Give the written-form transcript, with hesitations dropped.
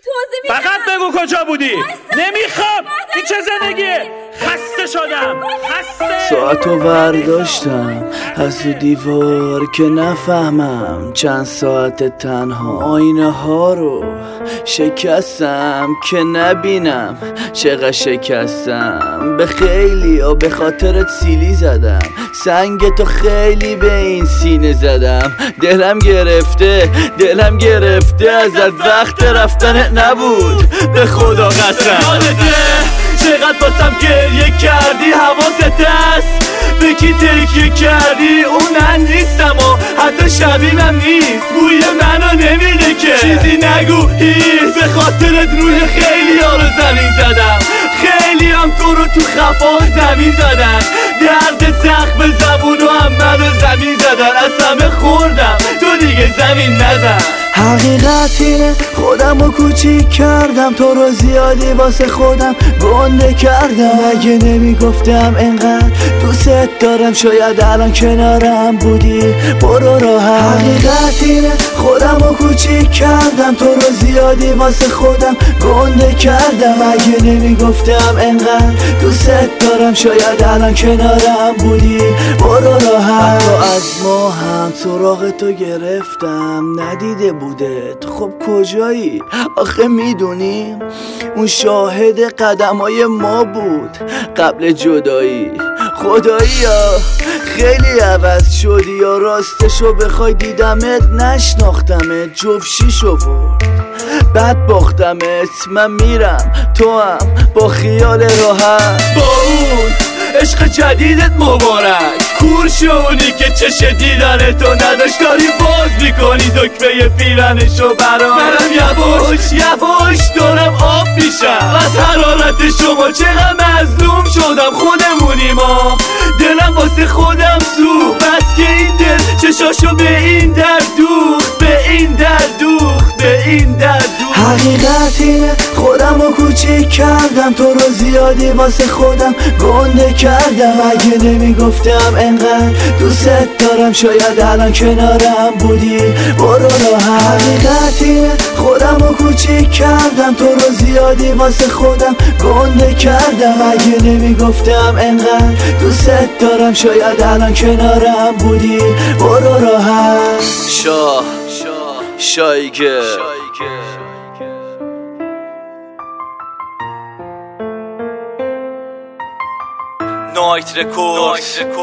توضیح میدم. فقط بگو کجا بودی. نمیخوام. این چه زندگیه؟ خسته شدم. خسته. ساعتو برداشتم از تو دیوار که نفهمم چند ساعت تنها. آینه ها رو شکستم که نبینم چقدر شکستم. به خیلی ها به خاطرت سیلی زدم، سنگ تو خیلی به این سینه زدم. دلم گرفته ازت وقت رفتن نبود، به خدا قسم. یادته چقدر باسم گریه کردی، حواست هست به کی تکیه کردی؟ اون من نیستم و حتی شبیه‌م نیست، بوی منو نمیده که. چیزی نگو هیچ، به خاطرت روی خیلی ها رو زمین زدم. خیلی هم تو رو تو خفا زمین زدن. درد زخم زبونو هم منو زمین زدن. از همه خوردم تو دیگه زمین نزن. حقیقت اینه خودمو کوچیک کردم، تو رو زیادی واسه خودم گنده کردم. اگه نمیگفتم انقدر دوست دارم شاید الان کنارم بودی. برو راحت. حقیقت اینه خودمو کوچیک کردم، تو رو زیادی واسه خودم گنده کردم. اگه نمیگفتم انقدر دوست دارم شاید الان کنارم بودی. برو راحت. حتی از ما هم سراغ تو گرفتم، ندیده بودت. خب کجایی؟ آخه میدونی اون شاهد قدمای ما بود قبل جدایی. خدایا خیلی عوض شدی، یا راستشو بخوای دیدمت نشناختمت. جفشی شو بد باختمت. من میرم تو هم با خیال راحت. با اون عشق جدیدت مبارک. کور شونی که چش دیدن تو نداشت، داری باز میکنی دکمه پیرنشو برام. منم یواش دارم آب میشم از حرارت شما. چقدر مظلوم شدم، خودمونی ما. دلم واسه خودم سوخت، بس که این دل چشاشو به این در دوخت، به این در دوخت، به این در دوخت. حقیقت اینه خودمو کوچیک کردم، تو رو زیادی واسه خودم گنده کردم. اگه نمیگفتم انقدر دوست دارم شاید الان کنارم بودی. برو راحت. حقیقت اینه خودمو کوچیک کردم، تو رو زیادی واسه خودم گنده کردم. اگه نمیگفتم انقدر دوست دارم شاید الان کنارم بودی. برو راحت. شایگه نایت رکورد.